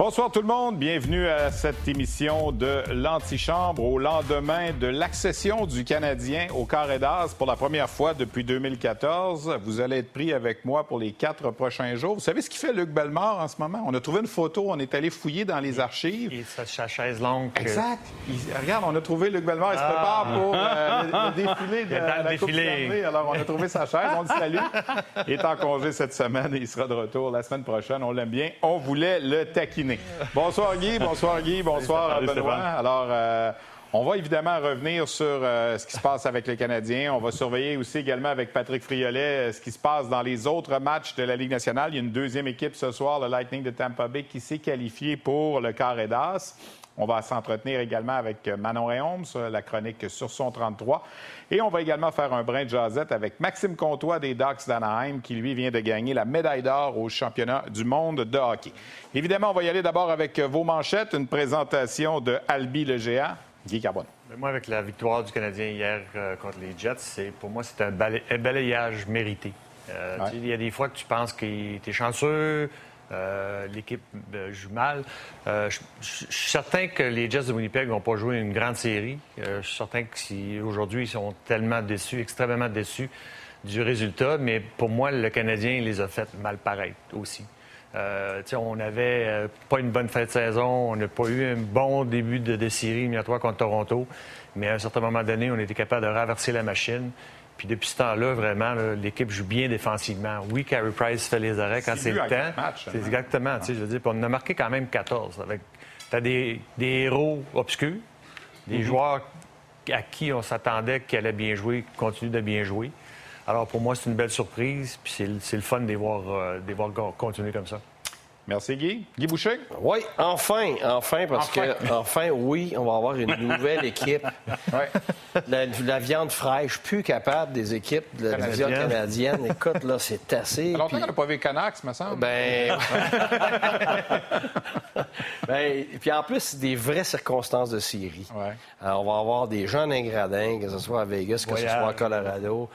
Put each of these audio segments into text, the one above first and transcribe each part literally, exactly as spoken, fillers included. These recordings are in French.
Bonsoir tout le monde, bienvenue à cette émission de l'Antichambre au lendemain de l'accession du Canadien au Carré d'As pour la première fois depuis deux mille quatorze. Vous allez être pris avec moi pour les quatre prochains jours. Vous savez ce qu'il fait Luc Bellemare en ce moment? On a trouvé une photo, on est allé fouiller dans les archives. Et sa chaise longue. Exact. Il, regarde, on a trouvé Luc Bellemare, il se prépare ah. pour euh, le, le défilé de la défilé. Coupe Stanley. Alors on a trouvé sa chaise, on le salue. Il est en congé cette semaine et il sera de retour la semaine prochaine. On l'aime bien, on voulait le taquiner. Bonsoir Guy, bonsoir Guy, bonsoir Salut, Benoît. Alors, euh, on va évidemment revenir sur euh, ce qui se passe avec les Canadiens. On va surveiller aussi également avec Patrick Friolet euh, ce qui se passe dans les autres matchs de la Ligue nationale. Il y a une deuxième équipe ce soir, le Lightning de Tampa Bay, qui s'est qualifiée pour le Carré d'As. On va s'entretenir également avec Manon Réaume sur la chronique sur son trente-trois. Et on va également faire un brin de jasette avec Maxime Comtois des Ducks d'Anaheim, qui, lui, vient de gagner la médaille d'or au championnat du monde de hockey. Évidemment, on va y aller d'abord avec vos manchettes, une présentation de Albi le géant. Guy Carbone. Moi, avec la victoire du Canadien hier euh, contre les Jets, c'est, pour moi, c'est un, balai- un balayage mérité. Euh, ouais. Il y a des fois que tu penses que tu es chanceux, Euh, l'équipe euh, joue mal. Euh, je, je, je suis certain que les Jets de Winnipeg n'ont pas joué une grande série. Euh, je suis certain que si, aujourd'hui, ils sont tellement déçus, extrêmement déçus du résultat. Mais pour moi, le Canadien les a fait mal paraître aussi. Euh, on n'avait euh, pas une bonne fin de saison. On n'a pas eu un bon début de, de série éliminatoire contre Toronto. Mais à un certain moment donné, on était capable de renverser la machine. Puis depuis ce temps-là, vraiment, là, l'équipe joue bien défensivement. Oui, Carey Price fait les arrêts quand c'est, c'est le temps. Match, c'est exactement. Ah. Je veux dire, on a marqué quand même quatorze. Avec... Tu as des, des héros obscurs, des mm-hmm. joueurs à qui on s'attendait qu'ils allaient bien jouer, qui continuent de bien jouer. Alors pour moi, c'est une belle surprise. Puis c'est, c'est le fun de les voir, euh, de les voir continuer comme ça. Merci, Guy. Guy Boucher? Oui, enfin, enfin, parce enfin. que, enfin, oui, on va avoir une nouvelle équipe. Ouais. La, la viande fraîche, plus capable des équipes de la division canadienne. Écoute, là, c'est assez. Ça longtemps puis... qu'on n'a pas vu les Canucks, me semble. Ben... ben, puis en plus, c'est des vraies circonstances de série. Ouais. Alors, on va avoir des jeunes ingradins, que ce soit à Vegas, que Voyage. ce soit à Colorado.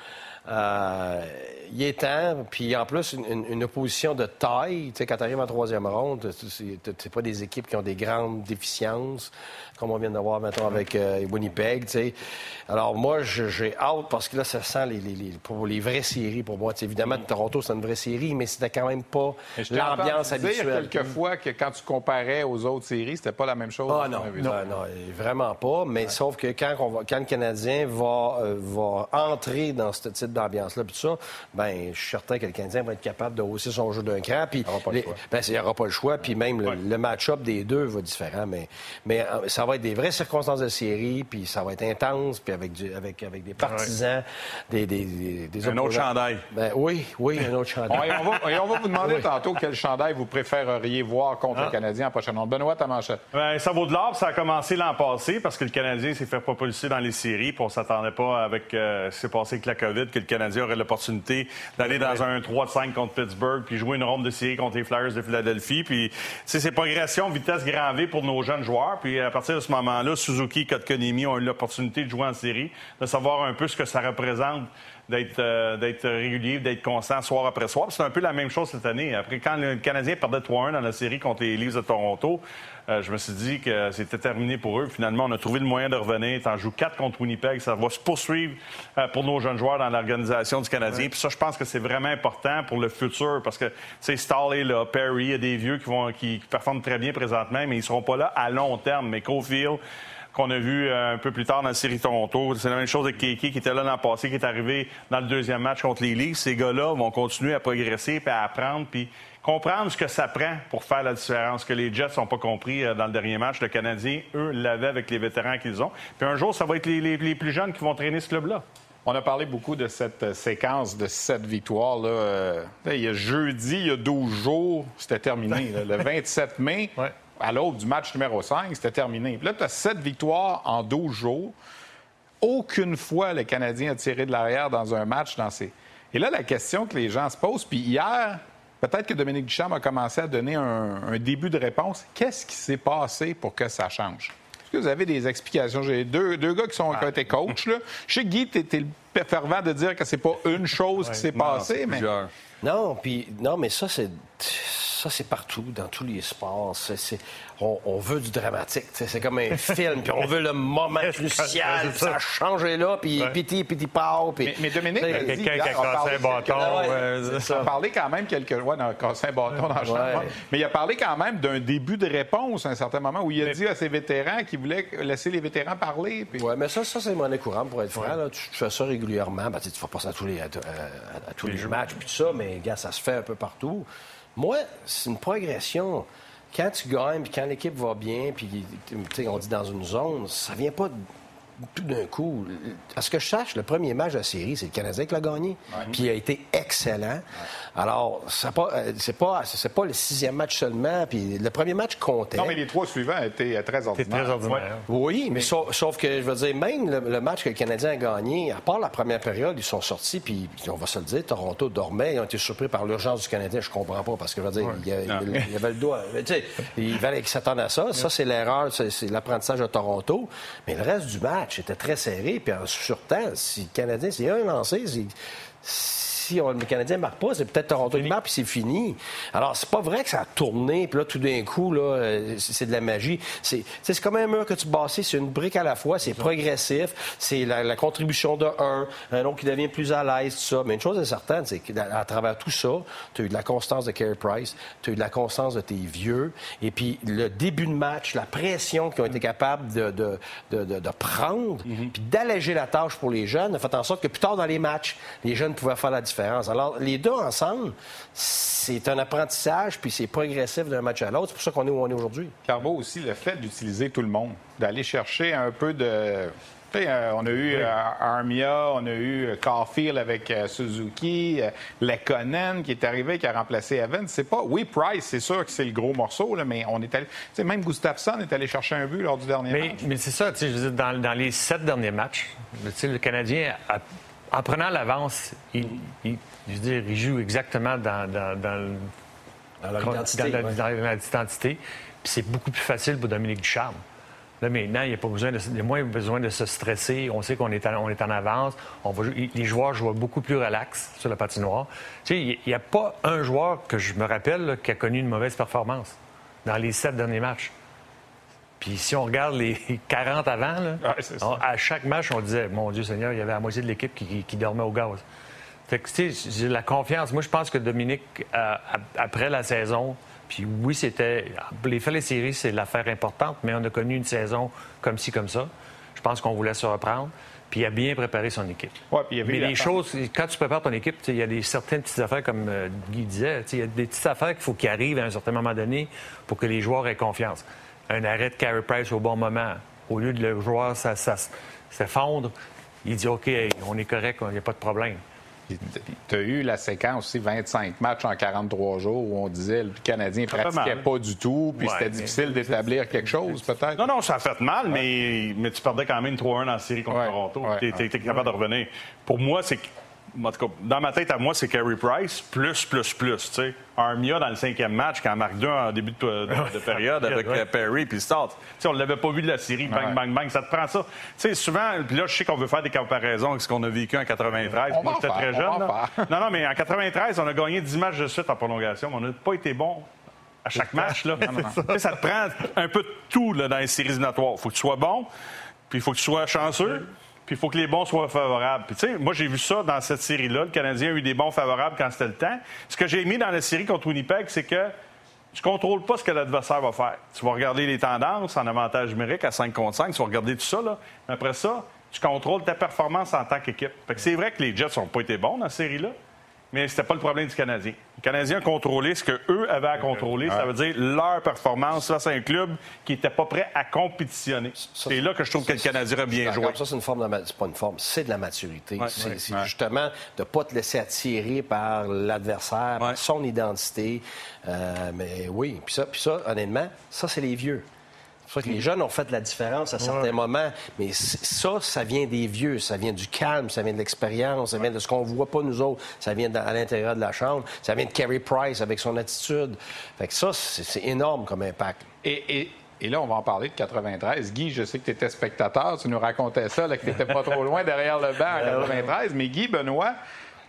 Euh, il est temps, puis en plus, une, une opposition de taille. Tu sais, quand tu arrives en troisième ronde, c'est, c'est pas des équipes qui ont des grandes déficiences, comme on vient de voir maintenant avec euh, Winnipeg. Tu sais. Alors moi, j'ai hâte, parce que là, ça sent les, les, les, pour les vraies séries pour moi. Tu sais, évidemment, Toronto, c'est une vraie série, mais c'était quand même pas l'ambiance habituelle. Je dire quelquefois que quand tu comparais aux autres séries, c'était pas la même chose. Ah non, non, non, vraiment pas. Mais ouais. sauf que quand, on va, quand le Canadien va, euh, va entrer dans ce type d'ambiance-là, puis tout ça, ben, je suis certain que le Canadien va être capable de hausser son jeu d'un cran. Puis il n'y aura pas le choix. Puis même ouais. le, le match-up des deux va être différent. Mais, mais ça va être des vraies circonstances de série, puis ça va être intense, puis avec, du, avec, avec des partisans, ouais. des, des, des, des Un autre chandail. Ben, oui, oui, un autre chandail. Ouais, on, va, on va vous demander oui. tantôt quel chandail vous préféreriez voir contre ah. le Canadien en prochaine ronde. Benoît, ta manchette. Ben, ça vaut de l'or. Ça a commencé l'an passé parce que le Canadien s'est fait propulser dans les séries. Puis on ne s'attendait pas avec euh, ce qui s'est passé avec la COVID que le Canadien aurait l'opportunité d'aller dans un trois cinq contre Pittsburgh puis jouer une ronde de série contre les Flyers de Philadelphie. Puis c'est progression, vitesse grand V pour nos jeunes joueurs. Puis à partir de ce moment-là, Suzuki et Kotkaniemi ont eu l'opportunité de jouer en série, de savoir un peu ce que ça représente d'être, euh, d'être régulier, d'être constant soir après soir. Puis c'est un peu la même chose cette année. Après, quand le Canadien perdait trois un dans la série contre les Leafs de Toronto, euh, je me suis dit que c'était terminé pour eux. Finalement, on a trouvé le moyen de revenir. T'en joues quatre contre Winnipeg. Ça va se poursuivre euh, pour nos jeunes joueurs dans l'organisation du Canadien. Ouais. Puis ça, je pense que c'est vraiment important pour le futur parce que, tu sais, Stahl est là, Perry, il y a des vieux qui, vont, qui, qui performent très bien présentement, mais ils seront pas là à long terme. Mais Caulfield, qu'on a vu un peu plus tard dans la série Toronto. C'est la même chose avec Keke qui était là l'an passé, qui est arrivé dans le deuxième match contre les Leafs. Ces gars-là vont continuer à progresser, puis à apprendre, puis comprendre ce que ça prend pour faire la différence, que les Jets n'ont pas compris dans le dernier match. Le Canadien, eux, l'avaient avec les vétérans qu'ils ont. Puis un jour, ça va être les, les, les plus jeunes qui vont traîner ce club-là. On a parlé beaucoup de cette séquence de sept victoires. Là. Euh, il y a jeudi, il y a douze jours, c'était terminé. Là, le vingt-sept mai. Ouais. À l'aube du match numéro cinq, c'était terminé. Puis là, tu as sept victoires en douze jours. Aucune fois, le Canadien a tiré de l'arrière dans un match. Dans ces... Et là, la question que les gens se posent, puis hier, peut-être que Dominique Ducharme a commencé à donner un, un début de réponse. Qu'est-ce qui s'est passé pour que ça change? Est-ce que vous avez des explications? J'ai deux, deux gars qui, sont, qui ont été coachs. Là. Je sais que Guy, tu es le fervent de dire que c'est pas une chose ouais, qui s'est non, passée, mais... Non, puis non, mais ça, c'est... ça, c'est partout, dans tous les sports. C'est, c'est, on, on veut du dramatique. C'est comme un film, puis on veut le moment crucial. Ça a changé là, puis ouais. piti, piti, pau. Mais, mais Dominique, il y a quelqu'un qui a cassé un bâton. Il a parlé quand même quelques... Ouais, non, cassé un bâton dans le champ. Ouais. Mais il a parlé quand même d'un début de réponse à un certain moment où il a mais... dit à ses vétérans qu'il voulait laisser les vétérans parler. Puis... Oui, mais ça, ça c'est monnaie courante, pour être franc. Là. Tu, tu fais ça régulièrement. Ben, tu ne fais pas ça à tous les, à, à, à tous les, les matchs, puis tout ça, mais gars, ça se fait un peu partout. Moi, c'est une progression. Quand tu gagnes, puis quand l'équipe va bien, puis on dit dans une zone, ça vient pas tout d'un coup. À ce que je sache, le premier match de la série, c'est le Canadien qui l'a gagné. Ouais. Puis il a été excellent. Ouais. Alors, c'est pas, c'est pas, c'est pas le sixième match seulement. Puis le premier match comptait. Non, mais les trois suivants étaient très ordinaires. Très ordinaire. Ouais. Oui, mais, mais... Sauf, sauf que, je veux dire, même le, le match que le Canadien a gagné, à part la première période, ils sont sortis, puis on va se le dire, Toronto dormait. Ils ont été surpris par l'urgence du Canadien. Je comprends pas, parce que, je veux dire, ouais. il, y a, il, il y avait le doigt. Tu sais, il fallait qu'ils s'attendent à ça. Ouais. Ça, c'est l'erreur, c'est, c'est l'apprentissage de Toronto. Mais le reste du match était très serré. Puis en surtemps, si le Canadien, c'est un lancé, c'est... Si on, le Canadien ne marque pas, c'est peut-être Toronto qui marque, puis c'est fini. Alors, c'est pas vrai que ça a tourné, puis là, tout d'un coup, là, c'est de la magie. C'est, c'est comme un mur que tu bâtis, c'est une brique à la fois, c'est progressif, c'est la, la contribution de un, un autre qui devient plus à l'aise, tout ça. Mais une chose est certaine, c'est qu'à à travers tout ça, tu as eu de la constance de Carey Price, tu as eu de la constance de tes vieux, et puis le début de match, la pression qu'ils ont été capables de, de, de, de, de prendre, mm-hmm. puis d'alléger la tâche pour les jeunes, a fait en sorte que plus tard dans les matchs, les jeunes pouvaient faire la différence. Alors, les deux ensemble, c'est un apprentissage, puis c'est progressif d'un match à l'autre. C'est pour ça qu'on est où on est aujourd'hui. Carbo aussi, le fait d'utiliser tout le monde, d'aller chercher un peu de... Tu sais, euh, on a eu oui. euh, Armia, on a eu Caulfield avec euh, Suzuki, euh, Lekkonen qui est arrivé, qui a remplacé Evans. C'est pas... Oui, Price, c'est sûr que c'est le gros morceau, là, mais on est allé... Tu sais, même Gustafsson est allé chercher un but lors du dernier mais, match. Mais c'est ça, tu sais, je veux dire, dans, dans les sept derniers matchs, tu sais, le Canadien a... En prenant l'avance, il, il, je veux dire, il joue exactement dans, dans, dans, dans leur identité. Dans, ouais. dans leur identité. Puis c'est beaucoup plus facile pour Dominique Ducharme. Là, maintenant, il n'y a pas besoin de, il y a moins besoin de se stresser. On sait qu'on est en, on est en avance. On va, les joueurs jouent beaucoup plus relax sur la patinoire. Tu sais, il n'y a pas un joueur que je me rappelle là, qui a connu une mauvaise performance dans les sept derniers matchs. Puis si on regarde les quarante avant, là, ouais, on, à chaque match, on disait, mon Dieu Seigneur, il y avait la moitié de l'équipe qui, qui, qui dormait au gaz. Fait que, tu sais, j'ai la confiance. Moi, je pense que Dominique, euh, après la saison, puis oui, c'était... Les faits, les séries, c'est l'affaire importante, mais on a connu une saison comme ci, comme ça. Je pense qu'on voulait se reprendre. Puis il a bien préparé son équipe. Ouais, puis il y avait mais les choses, quand tu prépares ton équipe, il y a des certaines petites affaires, comme euh, Guy disait, il y a des petites affaires qu'il faut qu'ils arrivent à un certain moment donné pour que les joueurs aient confiance. Un arrêt de Carey Price au bon moment. Au lieu de le joueur s'effondre, il dit OK, on est correct, il n'y a pas de problème. Tu as eu la séquence aussi, vingt-cinq matchs en quarante-trois jours, où on disait que le Canadien ne pratiquait pas du tout, puis ouais, c'était difficile d'établir quelque chose, peut-être. Non, non, ça a fait mal, ouais. mais, mais tu perdais quand même trois un dans la série contre ouais. Toronto. Ouais. Tu étais capable de revenir. Pour moi, c'est... En tout cas, dans ma tête, à moi, c'est Carey Price, plus, plus, plus. Tu sais, Armia, dans le cinquième match, quand marque deux en début de, de, de période avec ouais. Perry puis Start. Tu sais, on ne l'avait pas vu de la série, bang, ouais. bang, bang, ça te prend ça. Tu sais, souvent, puis là, je sais qu'on veut faire des comparaisons avec ce qu'on a vécu en quatre-vingt-treize. Moi, j'étais très jeune. Là. Non, non, mais en quatre-vingt-treize, on a gagné dix matchs de suite en prolongation, mais on n'a pas été bon à chaque match. Là. Non, non, non. Ça. ça te prend un peu de tout là, dans les séries éliminatoires. Il faut que tu sois bon, puis il faut que tu sois chanceux. Puis il faut que les bons soient favorables. Puis tu sais, moi, j'ai vu ça dans cette série-là. Le Canadien a eu des bons favorables quand c'était le temps. Ce que j'ai mis dans la série contre Winnipeg, c'est que tu ne contrôles pas ce que l'adversaire va faire. Tu vas regarder les tendances en avantage numérique à cinq contre cinq. Tu vas regarder tout ça, là. Mais après ça, tu contrôles ta performance en tant qu'équipe. Fait que c'est vrai que les Jets n'ont pas été bons dans cette série-là, mais c'était pas le problème du Canadien. Les Canadiens ont contrôlé ce qu'eux avaient à contrôler. Ouais. Ça veut dire leur performance face à un club qui n'était pas prêt à compétitionner. Ça, c'est là que je trouve que le Canadien a bien joué. Ça, c'est une forme de... C'est pas une forme, c'est de la maturité. Ouais. C'est, ouais. c'est justement de ne pas te laisser attirer par l'adversaire, ouais. par son identité. Euh, mais oui, puis ça, puis ça, honnêtement, ça, c'est les vieux. C'est pour ça que les jeunes ont fait la différence à certains ouais. moments, mais ça, ça vient des vieux, ça vient du calme, ça vient de l'expérience, ça vient de ce qu'on ne voit pas nous autres, ça vient à l'intérieur de la chambre, ça vient de Carey Price avec son attitude. Fait que ça, c'est, c'est énorme comme impact. Et, et, et là, on va en parler de quatre-vingt-treize. Guy, je sais que tu étais spectateur, tu nous racontais ça, là, que tu n'étais pas trop loin derrière le banc en quatre-vingt-treize, mais Guy, Benoît,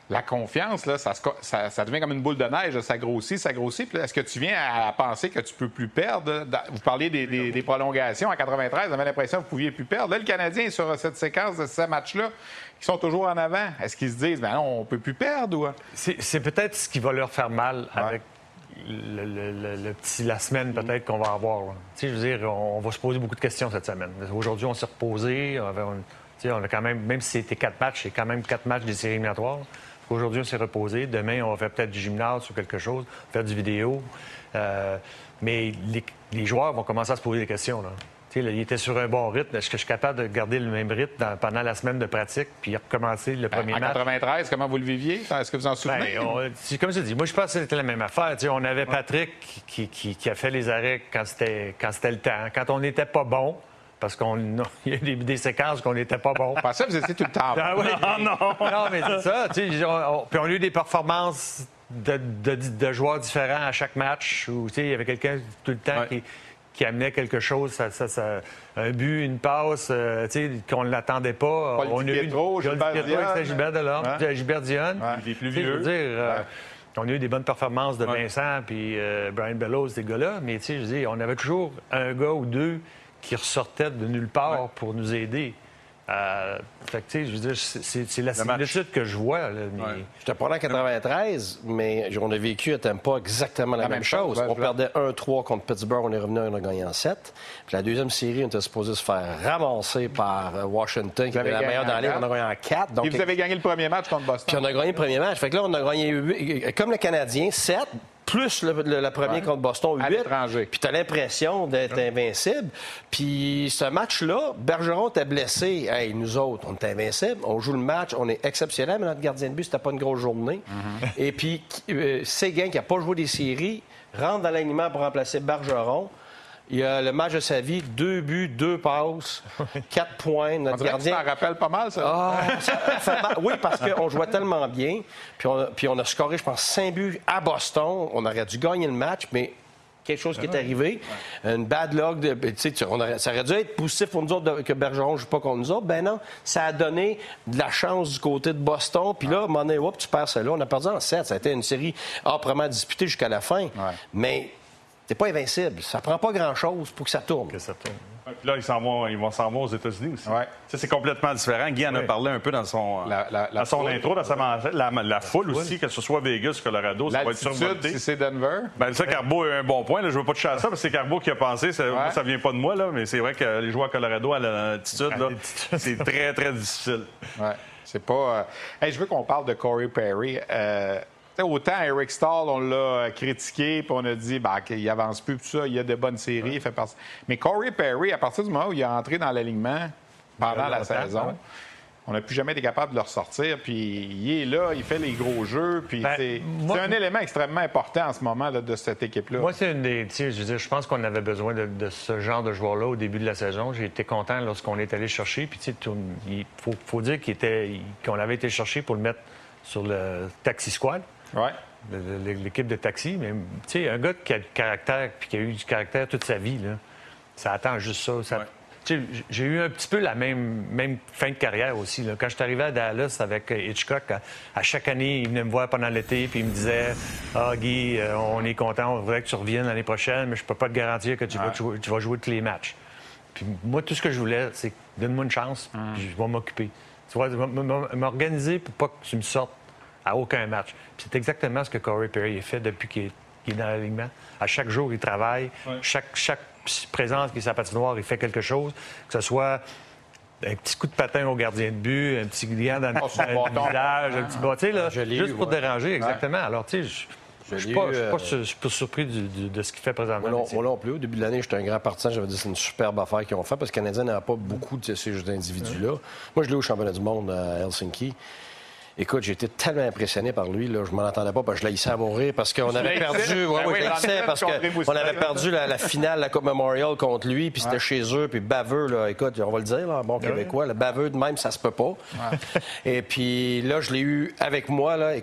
la confiance, là, ça, se, ça, ça devient comme une boule de neige. Là, ça grossit, ça grossit. Puis là, est-ce que tu viens à penser que tu peux plus perdre? Vous parliez des, des, des prolongations. En quatre-vingt-treize, vous avez l'impression que vous ne pouviez plus perdre. Là, le Canadien est sur cette séquence de ces matchs-là qui sont toujours en avant. Est-ce qu'ils se disent, ben non, on ne peut plus perdre? Ou... C'est, c'est peut-être ce qui va leur faire mal ouais. avec le, le, le, le petit, la semaine peut-être qu'on va avoir. Tu sais, je veux dire, on va se poser beaucoup de questions cette semaine. Aujourd'hui, on s'est reposé. On, avait, on, on a quand même, même si c'était quatre matchs, c'est quand même quatre matchs des séries éliminatoires. Aujourd'hui, on s'est reposé. Demain, on va faire peut-être du gymnase ou quelque chose, faire du vidéo. Euh, mais les, les joueurs vont commencer à se poser des questions. Là. Tu sais, là, ils étaient sur un bon rythme. Est-ce que je suis capable de garder le même rythme dans, pendant la semaine de pratique puis recommencer le premier en match? En quatre-vingt-treize, comment vous le viviez? Est-ce que vous en souvenez? Ben, on, comme je dis, moi, je pense que c'était la même affaire. Tu sais, on avait Patrick qui, qui, qui a fait les arrêts quand c'était, quand c'était le temps. Quand on n'était pas bon, parce qu'il y a des, des séquences qu'on n'était pas bon. Je pensais que vous étiez tout le temps. Ah, oui, non, non. Non, mais c'est ça. Tu sais, on, on, puis on a eu des performances de, de, de joueurs différents à chaque match où tu sais, il y avait quelqu'un tout le temps ouais. qui, qui amenait quelque chose, ça, ça, ça, un but, une passe, euh, tu sais, qu'on ne l'attendait pas. Paul on a eu Pietro, Gilbert Dionne. Gilbert Delorme, ouais. Gilbert Dionne. Ouais. Les plus vieux. Je veux dire, euh, ouais. on a eu des bonnes performances de ouais. Vincent puis euh, Brian Bellows, ces gars-là, mais tu sais, je veux dire, on avait toujours un gars ou deux qui ressortait de nulle part ouais. pour nous aider. Euh, fait que, tu sais, je veux dire, c'est, c'est la similitude que je vois. Là, mais... ouais. Je te parlais en quatre-vingt-treize, mais on a vécu à Tampa exactement la, la même, même chose. chose. On perdait un trois contre Pittsburgh, on est revenu, on a gagné en sept. Puis la deuxième série, on était supposé se faire ramasser par Washington, qui était la meilleure dans la ligue. On a gagné en quatre. Donc... Et vous avez gagné le premier match contre Boston. Puis on a gagné le premier match. Fait que là, on a gagné huit, comme le Canadien, sept. Plus le, le, le premier ouais. contre Boston, huit. Puis tu as l'impression d'être ouais. invincible. Puis ce match-là, Bergeron était blessé. Hey, nous autres, on est invincibles. On joue le match, on est exceptionnel, mais notre gardien de but, c'était pas une grosse journée. Mm-hmm. Et puis, euh, Séguin, qui n'a pas joué des séries, rentre dans l'alignement pour remplacer Bergeron. Il a le match de sa vie, deux buts, deux passes, quatre points. Notre on gardien. Ça rappelle pas mal, ça. Ah, ça fait mal. Oui, parce qu'on jouait tellement bien. Puis on, a, puis on a scoré, je pense, cinq buts à Boston. On aurait dû gagner le match, mais quelque chose qui est arrivé. Ouais. Une bad luck. De, on aurait, ça aurait dû être positif pour nous autres de, que Bergeron ne joue pas contre nous autres. Ben non, ça a donné de la chance du côté de Boston. Puis là, monnaie, hop, tu perds ça là. On a perdu en sept. Ça a été une série âprement disputée jusqu'à la fin. Ouais. Mais c'est pas invincible. Ça prend pas grand-chose pour que ça tourne. Que ça tourne. Puis là, ils, s'en vont, ils vont s'en vont aux États-Unis aussi. Ouais. Ça, c'est complètement différent. Guy en oui. a parlé un peu dans son, la, la, la dans son foule, intro, dans sa manchette. La, la, la foule aussi, que ce soit Vegas, Colorado, ça va être survolté. Si c'est Denver. Bien, ça, Carbo a un bon point. Là. Je ne veux pas toucher à ça, parce que c'est Carbo qui a pensé. Ça, ouais. ça vient pas de moi, là, mais c'est vrai que les joueurs à Colorado, à l'altitude, là, c'est très, très difficile. Oui. C'est pas... Euh... Hey, je veux qu'on parle de Corey Perry. Euh... Autant Eric Stahl, on l'a critiqué, puis on a dit ben, qu'il avance plus, tout ça, il y a de bonnes séries, il fait partie. Mais Corey Perry, à partir du moment où il est entré dans l'alignement pendant la saison, ouais. on n'a plus jamais été capable de le ressortir, puis il est là, il fait les gros jeux, puis ben, c'est, moi, c'est un élément extrêmement important en ce moment là, de cette équipe-là. Moi, c'est une des... Je veux dire, je pense qu'on avait besoin de, de ce genre de joueur-là au début de la saison. J'ai été content lorsqu'on est allé chercher, puis il faut, faut dire qu'il était, qu'on avait été chercher pour le mettre sur le taxi squad. Ouais. L'équipe de taxi, mais tu sais, un gars qui a du caractère puis qui a eu du caractère toute sa vie, là, ça attend juste ça. ça... Ouais. J'ai eu un petit peu la même, même fin de carrière aussi. Là. Quand je suis arrivé à Dallas avec Hitchcock, à, à chaque année, il venait me voir pendant l'été puis il me disait « Ah, Guy, euh, on est content, on voudrait que tu reviennes l'année prochaine, mais je peux pas te garantir que tu, ouais. vas, tu, tu vas jouer tous les matchs. » Puis moi, tout ce que je voulais, c'est « Donne-moi une chance, mm. puis je vais m'occuper. Tu vois, m'organiser pour pas que tu me sortes à aucun match. » Puis c'est exactement ce que Corey Perry a fait depuis qu'il est, qu'il est dans l'alignement. À chaque jour, il travaille. Ouais. Chaque, chaque présence qui est sa patinoire, il fait quelque chose. Que ce soit un petit coup de patin au gardien de but, un petit gland dans le visage, un petit bas, tu sais, là, juste eu, pour ouais. déranger, exactement. Ouais. Alors, tu sais, je ne suis pas, euh... pas surpris du, du, de ce qu'il fait présentement. Moi non, moi non plus. Au début de l'année, j'étais un grand partisan. J'avais dit que c'est une superbe affaire qu'ils ont fait parce que les Canadiens n'avaient pas beaucoup de ces jeux d'individus-là. Ouais. Moi, je l'ai au championnat du monde à Helsinki. Écoute, j'ai été tellement impressionné par lui, là, je m'en attendais pas, parce que je l'haïssais à mourir, parce qu'on avait perdu, ouais, oui, je l'haïssais, parce qu'on avait perdu la, la finale de la Coupe Memorial contre lui, puis c'était ouais. chez eux, puis baveux, là, écoute, on va le dire, là, bon ouais. Québécois, le baveux de même, ça se peut pas. Ouais. Et puis là, je l'ai eu avec moi, là, écoute,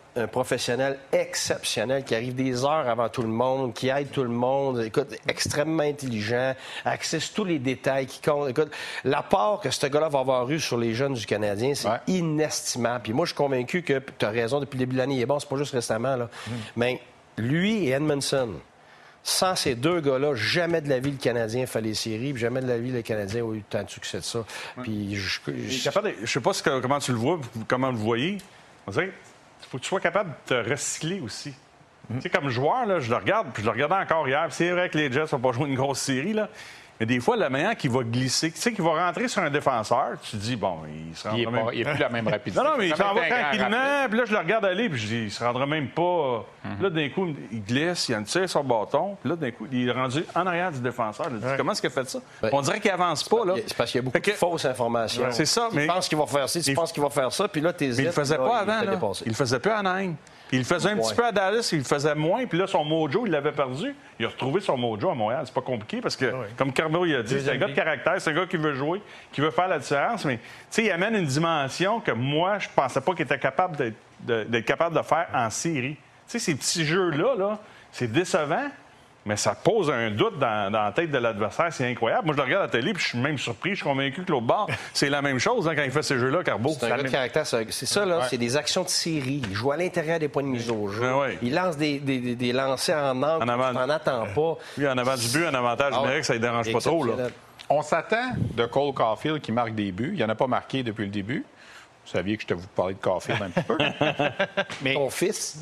un professionnel exceptionnel qui arrive des heures avant tout le monde, qui aide tout le monde, écoute, extrêmement intelligent, accesse tous les détails qui comptent. Écoute, l'apport que ce gars-là va avoir eu sur les jeunes du Canadien, c'est ouais. inestimable. Puis moi, je suis convaincu que tu as raison, depuis le début de l'année, il est bon, c'est pas juste récemment, là. Mm. Mais lui et Edmondson, sans ces deux gars-là, jamais de la vie le Canadien fait les séries, puis jamais de la vie le Canadien a eu tant de succès de ça. Ouais. Puis je, je, je... je sais pas ce que, comment tu le vois, comment vous le voyez. On dirait il faut que tu sois capable de te recycler aussi. Mm. Tu sais, comme joueur, là, je le regarde, puis je le regardais encore hier. C'est vrai que les Jets n'ont pas joué une grosse série, là. Mais des fois, la manière qu'il va glisser, tu sais, qu'il va rentrer sur un défenseur, tu te dis, bon, il se rendra il même... Pas, il n'est plus la même rapidité. Non, non, mais il s'en va tranquillement, puis là, je le regarde aller, puis je dis, il se rendra même pas... Mm-hmm. Là, d'un coup, il glisse, il a tire son bâton, puis là, d'un coup, il est rendu en arrière du défenseur. Je dis, ouais. Comment est-ce qu'il a fait ça? Ben, on dirait qu'il avance pas, là. C'est parce qu'il y a beaucoup que... de fausses informations. Ouais, c'est ça, mais... Tu penses qu'il va faire ça, tu il... penses qu'il va faire ça, puis là, t'es... Mais il le faisait là, pas avant, là. Il le faisait plus à Anaheim. Il le faisait un ouais. petit peu à Dallas, il le faisait moins, puis là, son mojo, il l'avait perdu. Il a retrouvé son mojo à Montréal. C'est pas compliqué parce que, ouais. comme Carbo il a dit, c'est un gars de caractère, c'est un gars qui veut jouer, qui veut faire la différence, mais tu sais, il amène une dimension que moi, je pensais pas qu'il était capable d'être, de, d'être capable de faire en série. Tu sais, ces petits jeux-là, là, c'est décevant, mais ça pose un doute dans, dans la tête de l'adversaire. C'est incroyable. Moi, je le regarde à la télé, puis je suis même surpris. Je suis convaincu que l'autre bord, c'est la même chose hein, quand il fait ces jeux-là, Carbo. C'est un gars de caractère. C'est ça, là. Ouais. C'est des actions de série. Il joue à l'intérieur des points de mise au jeu. Ouais. Il lance des, des, des, des lancers en angle. En avant... Tu n'en attends pas. Oui, en avant du but, en avantage ah, numérique, ça ne dérange pas trop, là. On s'attend de Cole Caulfield qui marque des buts. Il n'en a pas marqué depuis le début. Vous saviez que je te vous parlais de Caulfield un petit peu. Mais... Ton fils.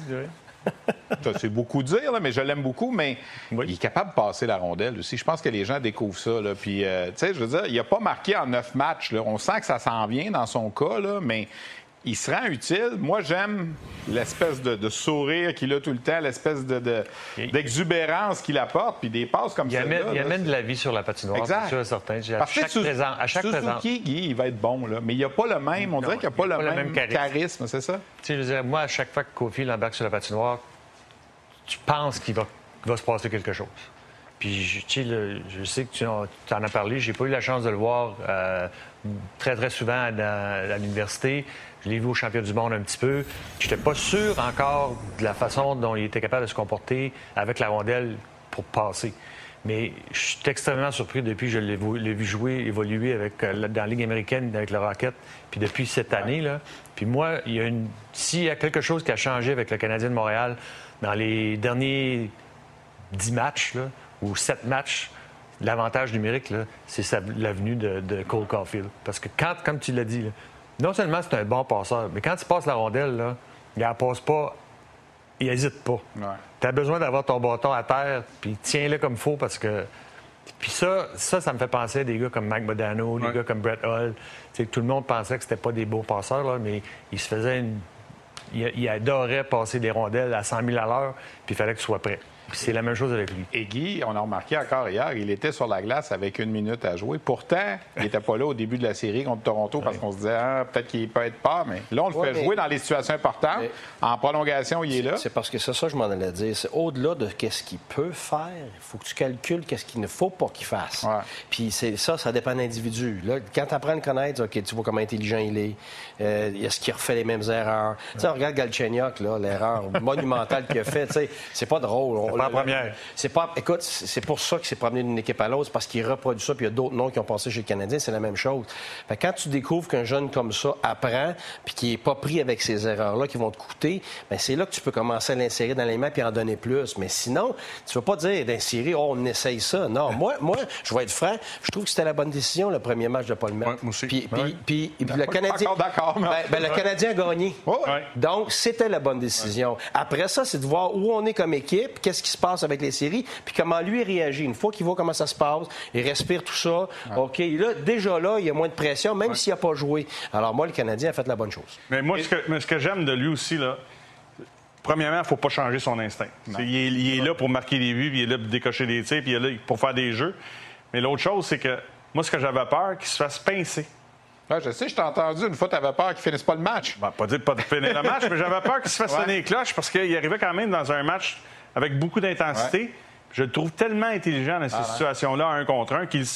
C'est beaucoup dire, là, mais je l'aime beaucoup, mais oui. il est capable de passer la rondelle aussi. Je pense que les gens découvrent ça. Là. Puis, euh, tu sais, je veux dire, il n'a pas marqué en neuf matchs. Là. On sent que ça s'en vient dans son cas, là, mais il se rend utile. Moi, j'aime l'espèce de, de sourire qu'il a tout le temps, l'espèce de, de, d'exubérance qu'il apporte, puis des passes comme ça. Il amène là, de la vie sur la patinoire, exact. c'est sûr et certain. À Parce chaque sous, présent, à chaque Suzuki, présent. Guy, il va être bon, là, mais il n'y a pas le même, on non, dirait qu'il n'y a pas, a le, pas même le même charisme, charisme c'est ça? Tu sais, je veux dire, moi, à chaque fois que Caulfield embarque sur la patinoire, tu penses qu'il va, qu'il va se passer quelque chose. Puis, je, tu sais, le, je sais que tu en, tu en as parlé. J'ai pas eu la chance de le voir euh, très, très souvent à, à l'université. Je l'ai vu au championnat du monde un petit peu. J'étais pas sûr encore de la façon dont il était capable de se comporter avec la rondelle pour passer. Mais je suis extrêmement surpris depuis que je l'ai vu, l'ai vu jouer, évoluer avec, dans la Ligue américaine avec le Rocket, puis depuis cette année. Là. Puis moi, il y a une, s'il y a quelque chose qui a changé avec le Canadien de Montréal dans les derniers dix matchs, là, ou sept matchs, l'avantage numérique, là, c'est sa, la venue de, de Cole Caulfield. Parce que quand, comme tu l'as dit, là, non seulement c'est un bon passeur, mais quand tu passes la rondelle, là, il la passe pas, il n'hésite pas. Ouais. Tu as besoin d'avoir ton bâton à terre, puis tiens-le comme il faut parce que... Puis ça, ça, ça me fait penser à des gars comme Mike Modano, ouais. des gars comme Brett Hull. T'sais, tout le monde pensait que c'était pas des beaux passeurs, là, mais il se faisait une... Il, il adorait passer des rondelles à cent mille à l'heure, puis il fallait que tu sois prêt. Puis c'est la même chose avec lui. Et Guy, on a remarqué encore hier, il était sur la glace avec une minute à jouer. Pourtant, il n'était pas là au début de la série contre Toronto parce qu'on se disait ah, peut-être qu'il peut être pas, mais là, on le ouais, fait mais... jouer dans les situations importantes. Mais... En prolongation, il est là. C'est parce que c'est ça que je m'en allais dire. C'est au-delà de qu'est-ce qu'il peut faire, il faut que tu calcules qu'est-ce qu'il ne faut pas qu'il fasse. Ouais. Puis c'est ça, ça dépend de l'individu. Là, quand tu apprends à le connaître, OK, tu vois comment intelligent il est. Euh, est-ce qu'il refait les mêmes erreurs? Tu sais, on regarde Galchenyuk, là, l'erreur monumentale qu'il a faite. C'est pas drôle. On, pas la première. C'est pas, écoute, c'est pour ça qu'il s'est promené d'une équipe à l'autre, parce qu'il reproduit ça, puis il y a d'autres noms qui ont passé chez le Canadien, c'est la même chose. Fait que quand tu découvres qu'un jeune comme ça apprend, puis qui n'est pas pris avec ces erreurs-là qui vont te coûter, bien, c'est là que tu peux commencer à l'insérer dans les mains puis en donner plus. Mais sinon, tu ne vas pas dire d'insérer, oh, on essaye ça. Non, moi, moi, je vais être franc, je trouve que c'était la bonne décision, le premier match de pas le mettre. Ouais, moi aussi. Puis, ouais. puis, puis, puis le Canadien. D'accord, ben, ben, le Canadien a gagné. Ouais. Ouais. Donc, c'était la bonne décision. Ouais. Après ça, c'est de voir où on est comme équipe, qu'est-ce qui se passe avec les séries, puis comment lui réagit. Une fois qu'il voit comment ça se passe, il respire tout ça, ouais. OK, là, déjà là, il y a moins de pression, même ouais. s'il n'a pas joué. Alors moi, le Canadien a fait la bonne chose. Mais moi, Et... ce, que, mais ce que j'aime de lui aussi, là, premièrement, il ne faut pas changer son instinct. Il est, il est là pour marquer des buts, puis il est là pour décocher des tirs, puis il est là pour faire des jeux. Mais l'autre chose, c'est que moi, ce que j'avais peur, qu'il se fasse pincer. Ouais, je sais, je t'ai entendu une fois, tu avais peur qu'il ne finisse pas le match. Ben, pas dire pas de finir le match, mais j'avais peur qu'il se fasse ouais. sonner les cloches parce qu'il arrivait quand même dans un match avec beaucoup d'intensité. Ouais. Je le trouve tellement intelligent dans ces ah, situations-là, un contre un, qu'il sait.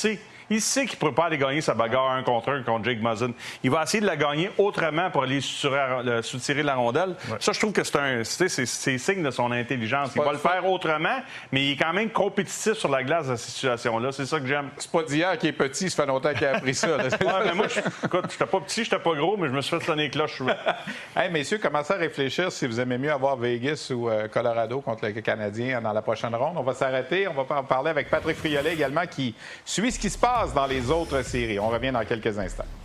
Il sait qu'il ne pourrait pas aller gagner sa bagarre un contre un contre Jake Muzzin. Il va essayer de la gagner autrement pour aller soutirer, soutirer la rondelle. Ouais. Ça, je trouve que c'est un c'est, c'est, c'est signe de son intelligence. Il va le faire autrement, mais il est quand même compétitif sur la glace dans cette situation-là. C'est ça que j'aime. C'est pas d'hier qui est petit, ça fait longtemps qu'il a appris ça. Ouais, mais moi, je, écoute, j'étais pas petit, j'étais pas gros, mais je me suis fait sonner les cloches. Hey, messieurs, commencez à réfléchir si vous aimez mieux avoir Vegas ou euh, Colorado contre le Canadien dans la prochaine ronde. On va s'arrêter. On va en parler avec Patrick Friolet également qui suit ce qui se passe dans les autres séries. On revient dans quelques instants.